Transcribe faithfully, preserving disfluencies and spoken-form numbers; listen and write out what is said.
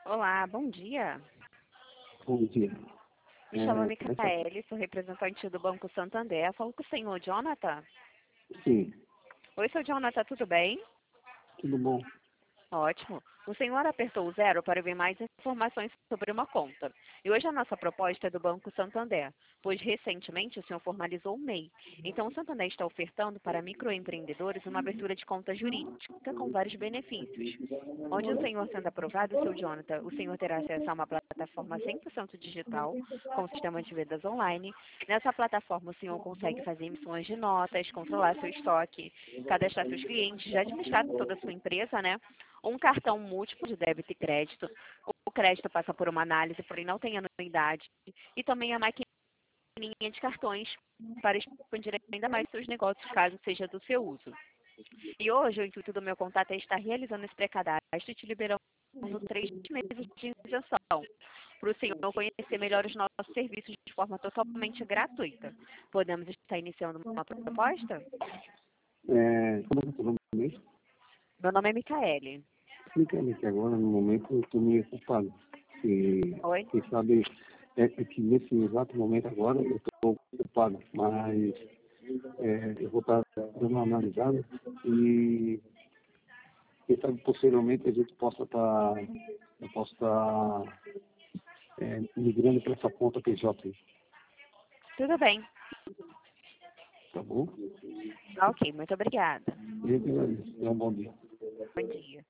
Olá, bom dia. Bom dia. Me chamo É, essa, Micaele, sou representante do Banco Santander. Falo com o senhor Jonathan. sim, Oi, seu Jonathan, tudo bem? tudo bom. Ótimo. O senhor apertou o zero para ver mais informações sobre uma conta. E hoje a nossa proposta é do Banco Santander, pois recentemente o senhor formalizou o M E I. Então o Santander está ofertando para microempreendedores uma abertura de conta jurídica com vários benefícios. Onde o senhor sendo aprovado, seu Jonathan, o senhor terá acesso a uma plataforma cem por cento digital, com sistema de vendas online. Nessa plataforma, o senhor consegue fazer emissões de notas, controlar seu estoque, cadastrar seus clientes, já administrar toda a sua empresa, né? Um cartão múltiplo de débito e crédito. O crédito passa por uma análise, porém não tem anuidade. E também a maquininha de cartões para expandir ainda mais seus negócios, caso seja do seu uso. E hoje o intuito do meu contato é estar realizando esse pré-cadastro e te liberando três meses de isenção, para o senhor conhecer melhor os nossos serviços de forma totalmente gratuita. Podemos estar iniciando uma proposta? É, como é que é o nome mesmo? Meu nome é Micaele. Explica-me que agora, no momento, eu estou meio ocupado. E, Oi? quem sabe, é, é que nesse exato momento agora, eu estou ocupado, mas é, eu vou estar dando uma analisada e, quem sabe, posteriormente, a gente possa estar, eu posso estar é, migrando para essa conta P J, Tudo bem. tá bom? Ok, muito obrigada. E eu que agradeço. Tenha um bom dia. Bom dia.